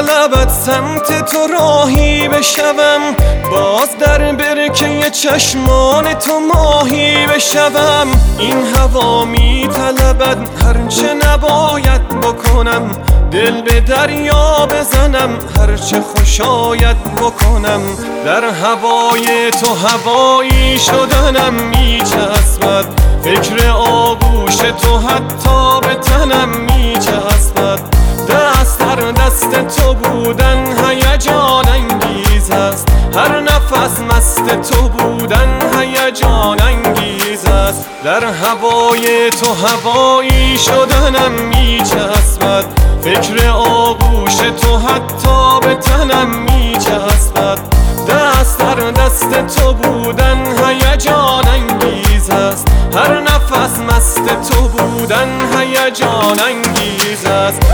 طلبت سمت تو راهی بشوم، باز در برکه چشمان تو ماهی بشوم. این هوا می طلبت هرچه نباید بکنم، دل به دریا بزنم هرچه خوشایت بکنم. در هوای تو هوایی شدنم می چسبد، فکر آغوش تو حتی به تنم می چسبد. دست در دست تو بودن هیجان انگیز است، هر نفس مست تو بودن هیجان انگیز است. در هوای تو هوایی شدنم می چسبد، فکر آغوش تو حتی به تنم می چسبد. دست در دست تو بودن هیجان انگیز است، هر نفس مست تو بودن هیجان انگیز است.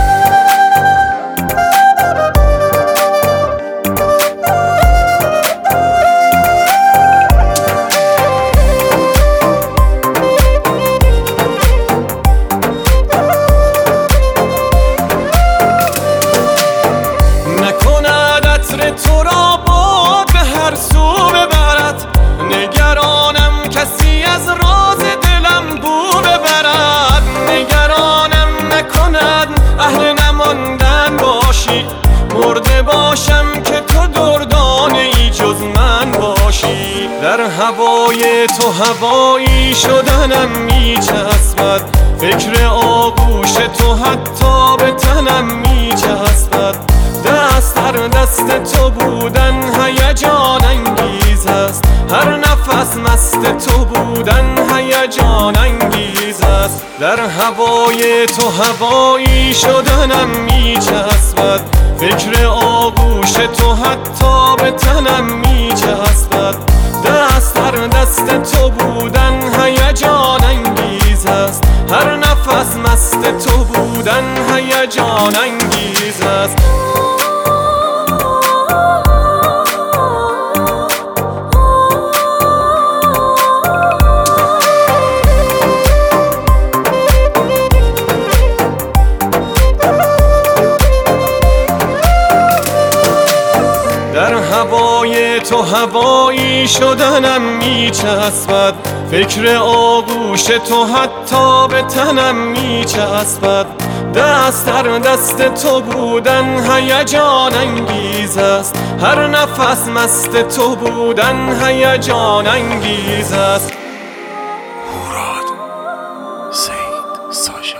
تو را باد به هر سو ببرد، نگرانم کسی از راز دلم بو ببرد. نگرانم نکند اهل نماندن باشی، مرده باشم که تو دردانه ای جز من باشی. در هوای تو هوایی شدنم می چسبد، فکر آغوش تو حتی به تنم می چسبد. دست در دست تو بودن هیجان انگیز است، هر نفس مست تو بودن هیجان انگیز است. در هوای تو هوایی شدنم می چسبد، فکر آغوش تو حتی به تنم می چسبد. دست در دست تو بودن هیجان انگیز است، هر نفس مست تو بودن هیجان انگیز است. در هوای تو هوایی شدنم می چسبد، فکر آغوش تو حتی به تنم می چسبد. دست در دست تو بودن هیجان انگیز است، هر نفس مست تو بودن هیجان انگیز است. هوراد سید ساشا